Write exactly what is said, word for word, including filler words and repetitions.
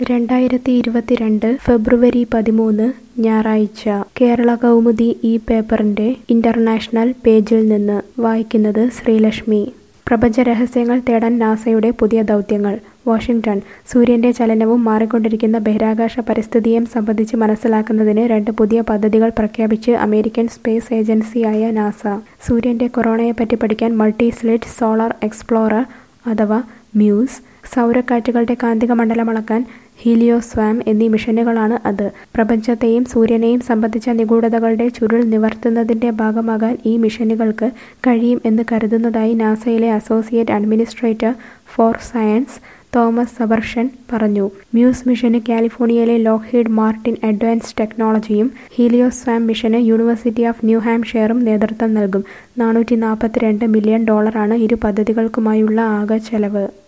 രണ്ടായിരത്തി ഇരുപത്തിരണ്ട് ഫെബ്രുവരി പതിമൂന്ന് ഞായറാഴ്ച കേരള കൗമുദി ഈ പേപ്പറിന്റെ ഇന്റർനാഷണൽ പേജിൽ നിന്ന് വായിക്കുന്നത് ശ്രീലക്ഷ്മി. പ്രപഞ്ചരഹസ്യങ്ങൾ തേടാൻ നാസയുടെ പുതിയ ദൗത്യങ്ങൾ. വാഷിംഗ്ടൺ. സൂര്യന്റെ ചലനവും മാറിക്കൊണ്ടിരിക്കുന്ന ബഹിരാകാശ പരിസ്ഥിതിയും സംബന്ധിച്ച് മനസ്സിലാക്കുന്നതിന് രണ്ട് പുതിയ പദ്ധതികൾ പ്രഖ്യാപിച്ച് അമേരിക്കൻ സ്പേസ് ഏജൻസിയായ നാസ. സൂര്യന്റെ കൊറോണയെപ്പറ്റി പഠിക്കാൻ മൾട്ടി സ്ലിറ്റ് സോളാർ എക്സ്പ്ലോറർ അഥവാ മ്യൂസ്, സൗരക്കാറ്റുകളുടെ കാന്തിക മണ്ഡലം അളക്കാൻ ഹീലിയോസ്വാം എന്നീ മിഷനുകളാണ് അത്. പ്രപഞ്ചത്തെയും സൂര്യനെയും സംബന്ധിച്ച നിഗൂഢതകളുടെ ചുരുൾ നിവർത്തുന്നതിന്റെ ഭാഗമാകാൻ ഈ മിഷനുകൾക്ക് കഴിയും എന്ന് കരുതുന്നതായി നാസയിലെ associate administrator for science Thomas Zurbuchen പറഞ്ഞു. മ്യൂസ് മിഷന് കാലിഫോർണിയയിലെ ലോക്ഹീഡ് മാർട്ടിൻ അഡ്വാൻസ്ഡ് ടെക്നോളജിയും ഹീലിയോസ്വാം മിഷന് യൂണിവേഴ്സിറ്റി ഓഫ് ന്യൂ ഹാംഷെയറും നേതൃത്വം നൽകും. നാനൂറ്റി നാൽപ്പത്തിരണ്ട് മില്യൺ ഡോളറാണ് ഇരു പദ്ധതികൾക്കുമായുള്ള ആകെ ചെലവ്.